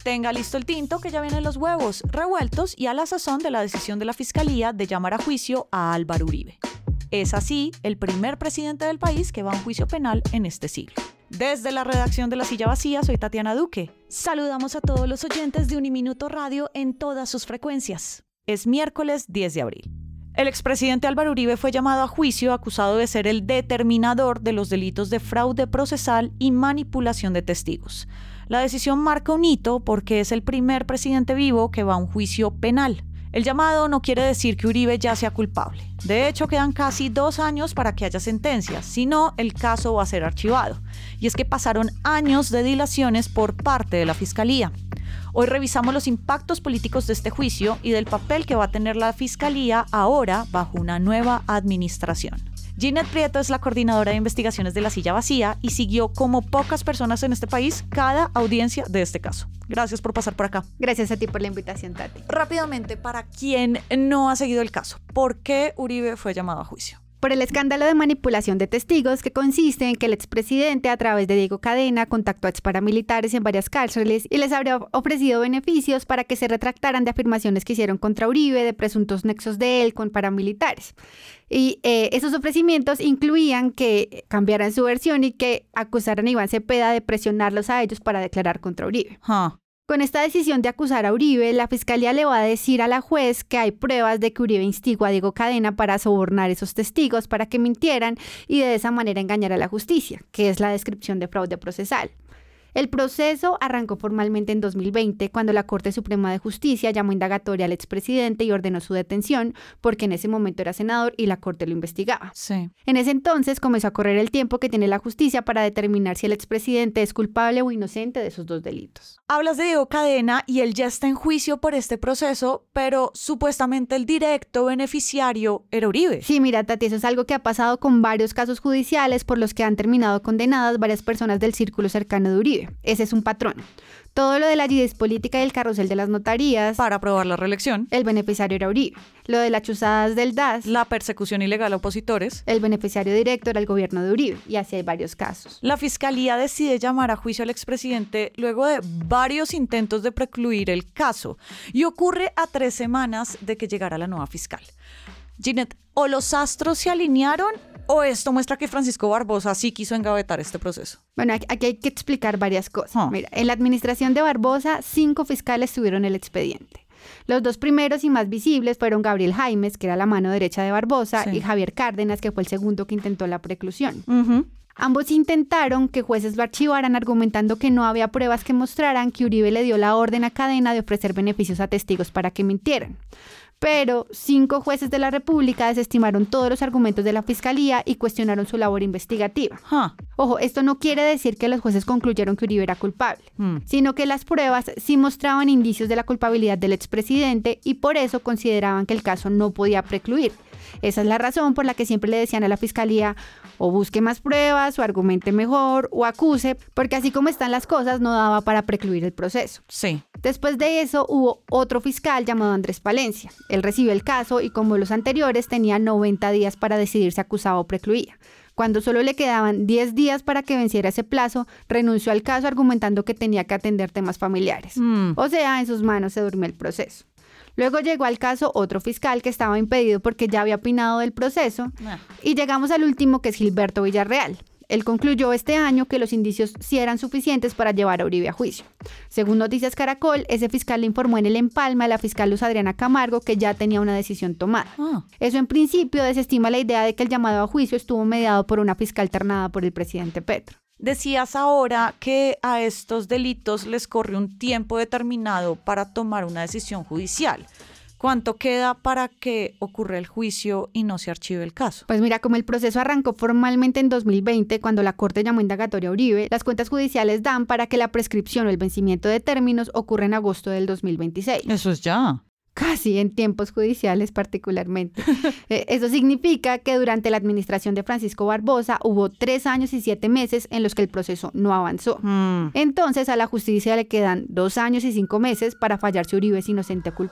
tenga listo el tinto que ya vienen los huevos revueltos y a la sazón de la decisión de la Fiscalía de llamar a juicio a Álvaro Uribe. Es así el primer presidente del país que va a un juicio penal en este siglo. Desde la redacción de La Silla Vacía, soy Tatiana Duque. Saludamos a todos los oyentes de Uniminuto Radio en todas sus frecuencias. Es miércoles 10 de abril. El expresidente Álvaro Uribe fue llamado a juicio acusado de ser el determinador de los delitos de fraude procesal y manipulación de testigos. La decisión marca un hito porque es el primer presidente vivo que va a un juicio penal. El llamado no quiere decir que Uribe ya sea culpable. De hecho, quedan casi 2 años para que haya sentencias, si no, el caso va a ser archivado. Y es que pasaron años de dilaciones por parte de la Fiscalía. Hoy revisamos los impactos políticos de este juicio y del papel que va a tener la Fiscalía ahora bajo una nueva administración. Ginette Prieto es la coordinadora de investigaciones de La Silla Vacía y siguió como pocas personas en este país cada audiencia de este caso. Gracias por pasar por acá. Gracias a ti por la invitación, Tati. Rápidamente, para quien no ha seguido el caso, ¿por qué Uribe fue llamado a juicio? Por el escándalo de manipulación de testigos, que consiste en que el expresidente, a través de Diego Cadena, contactó a exparamilitares en varias cárceles y les habría ofrecido beneficios para que se retractaran de afirmaciones que hicieron contra Uribe de presuntos nexos de él con paramilitares. Y esos ofrecimientos incluían que cambiaran su versión y que acusaran a Iván Cepeda de presionarlos a ellos para declarar contra Uribe. Con esta decisión de acusar a Uribe, la Fiscalía le va a decir a la juez que hay pruebas de que Uribe instigó a Diego Cadena para sobornar esos testigos para que mintieran y de esa manera engañar a la justicia, que es la descripción de fraude procesal. El proceso arrancó formalmente en 2020, cuando la Corte Suprema de Justicia llamó indagatoria al expresidente y ordenó su detención, porque en ese momento era senador y la Corte lo investigaba. Sí. En ese entonces comenzó a correr el tiempo que tiene la justicia para determinar si el expresidente es culpable o inocente de esos 2 delitos. Hablas de Diego Cadena y él ya está en juicio por este proceso, pero supuestamente el directo beneficiario era Uribe. Sí, mira, Tati, eso es algo que ha pasado con varios casos judiciales por los que han terminado condenadas varias personas del círculo cercano de Uribe. Ese es un patrón. Todo lo de la lides política y el carrusel de las notarías Para aprobar la reelección. El beneficiario era Uribe. Lo de las chuzadas del DAS. La persecución ilegal a opositores. El beneficiario directo era el gobierno de Uribe. Y así hay varios casos. La Fiscalía decide llamar a juicio al expresidente luego de varios intentos de precluir el caso. Y ocurre a 3 semanas de que llegara la nueva fiscal. Ginette, ¿o los astros se alinearon o esto muestra que Francisco Barbosa sí quiso engavetar este proceso? Bueno, aquí hay que explicar varias cosas. Mira, en la administración de Barbosa, 5 fiscales tuvieron el expediente. Los 2 primeros y más visibles fueron Gabriel Jaimes, que era la mano derecha de Barbosa, y Javier Cárdenas, que fue el segundo que intentó la preclusión. Ambos intentaron que jueces lo archivaran argumentando que no había pruebas que mostraran que Uribe le dio la orden a Cadena de ofrecer beneficios a testigos para que mintieran. Pero 5 jueces de la República desestimaron todos los argumentos de la Fiscalía y cuestionaron su labor investigativa. Ojo, esto no quiere decir que los jueces concluyeron que Uribe era culpable, sino que las pruebas sí mostraban indicios de la culpabilidad del expresidente y por eso consideraban que el caso no podía precluir. Esa es la razón por la que siempre le decían a la Fiscalía o busque más pruebas, o argumente mejor, o acuse, porque así como están las cosas no daba para precluir el proceso. Sí. Después de eso hubo otro fiscal llamado Andrés Palencia. Él recibió el caso y como los anteriores tenía 90 días para decidir si acusaba o precluía. Cuando solo le quedaban 10 días para que venciera ese plazo, renunció al caso argumentando que tenía que atender temas familiares. O sea, en sus manos se durmió el proceso. Luego llegó al caso otro fiscal que estaba impedido porque ya había opinado del proceso. Y llegamos al último, que es Gilberto Villarreal. Él concluyó este año que los indicios sí eran suficientes para llevar a Uribe a juicio. Según Noticias Caracol, ese fiscal le informó en el empalme a la fiscal Luz Adriana Camargo que ya tenía una decisión tomada. Eso en principio desestima la idea de que el llamado a juicio estuvo mediado por una fiscal ternada por el presidente Petro. Decías ahora que a estos delitos les corre un tiempo determinado para tomar una decisión judicial. ¿Cuánto queda para que ocurra el juicio y no se archive el caso? Pues mira, como el proceso arrancó formalmente en 2020, cuando la Corte llamó indagatoria a Uribe, las cuentas judiciales dan para que la prescripción o el vencimiento de términos ocurra en agosto del 2026. Eso es ya. Casi en tiempos judiciales particularmente. Eso significa que durante la administración de Francisco Barbosa hubo 3 años y 7 meses en los que el proceso no avanzó. Entonces a la justicia le quedan 2 años y 5 meses para fallar si Uribe es inocente o culpable.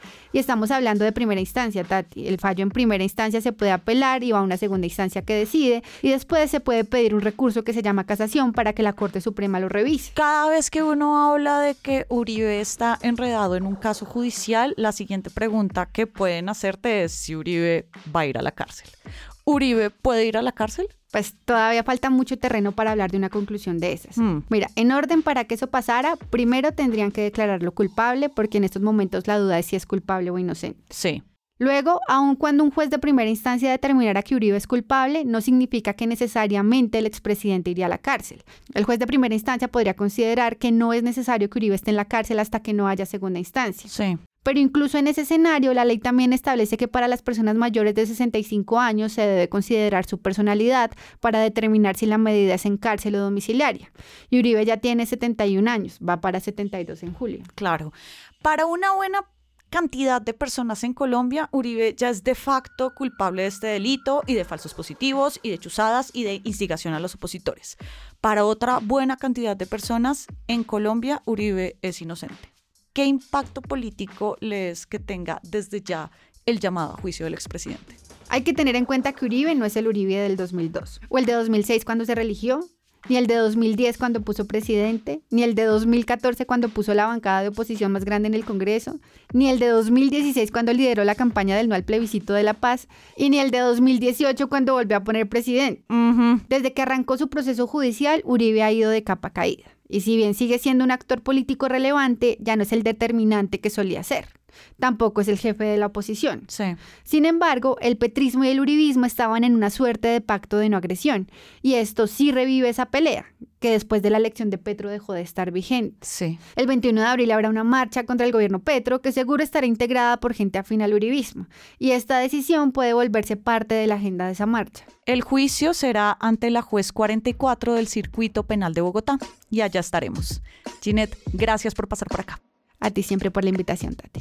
Y estamos hablando de primera instancia, Tati. El fallo en primera instancia se puede apelar y va a una segunda instancia que decide, y después se puede pedir un recurso que se llama casación para que la Corte Suprema lo revise. Cada vez que uno habla de que Uribe está enredado en un caso judicial, la siguiente pregunta que pueden hacerte es si Uribe va a ir a la cárcel. ¿Uribe puede ir a la cárcel? Pues todavía falta mucho terreno para hablar de una conclusión de esas. Mira, en orden para que eso pasara, primero tendrían que declararlo culpable, porque en estos momentos la duda es si es culpable o inocente. Sí. Luego, aun cuando un juez de primera instancia determinara que Uribe es culpable, no significa que necesariamente el expresidente iría a la cárcel. El juez de primera instancia podría considerar que no es necesario que Uribe esté en la cárcel hasta que no haya segunda instancia. Sí. Pero incluso en ese escenario, la ley también establece que para las personas mayores de 65 años se debe considerar su personalidad para determinar si la medida es en cárcel o domiciliaria. Y Uribe ya tiene 71 años, va para 72 en julio. Claro. Para una buena cantidad de personas en Colombia, Uribe ya es de facto culpable de este delito y de falsos positivos y de chuzadas y de instigación a los opositores. Para otra buena cantidad de personas en Colombia, Uribe es inocente. ¿Qué impacto político lees que tenga desde ya el llamado a juicio del expresidente? Hay que tener en cuenta que Uribe no es el Uribe del 2002, o el de 2006 cuando se religió, ni el de 2010 cuando puso presidente, ni el de 2014 cuando puso la bancada de oposición más grande en el Congreso, ni el de 2016 cuando lideró la campaña del no al plebiscito de la paz, y ni el de 2018 cuando volvió a poner presidente. Desde que arrancó su proceso judicial, Uribe ha ido de capa caída. Y si bien sigue siendo un actor político relevante, ya no es el determinante que solía ser. Tampoco es el jefe de la oposición. Sí. Sin embargo, el petrismo y el uribismo estaban en una suerte de pacto de no agresión. Y esto sí revive esa pelea, que después de la elección de Petro dejó de estar vigente. Sí. El 21 de abril habrá una marcha contra el gobierno Petro que seguro estará integrada por gente afín al uribismo. Y esta decisión puede volverse parte de la agenda de esa marcha. El juicio será ante la juez 44 del Circuito Penal de Bogotá. Y allá estaremos. Ginette, gracias por pasar por acá. A ti siempre por la invitación, Tati.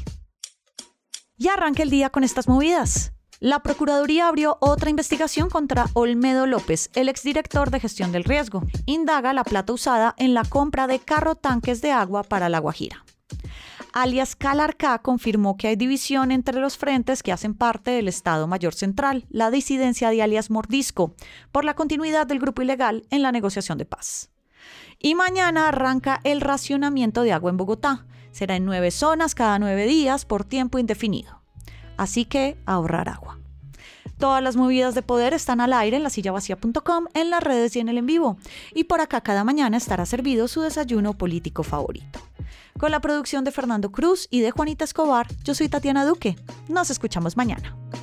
Y arranca el día con estas movidas. La Procuraduría abrió otra investigación contra Olmedo López, el exdirector de Gestión del Riesgo. Indaga la plata usada en la compra de carro-tanques de agua para La Guajira. Alias Calarcá confirmó que hay división entre los frentes que hacen parte del Estado Mayor Central, la disidencia de alias Mordisco, por la continuidad del grupo ilegal en la negociación de paz. Y mañana arranca el racionamiento de agua en Bogotá. Será en 9 zonas cada 9 días por tiempo indefinido. Así que a ahorrar agua. Todas las movidas de poder están al aire en lasillavacía.com, en las redes y en el en vivo. Y por acá cada mañana estará servido su desayuno político favorito. Con la producción de Fernando Cruz y de Juanita Escobar, yo soy Tatiana Duque. Nos escuchamos mañana.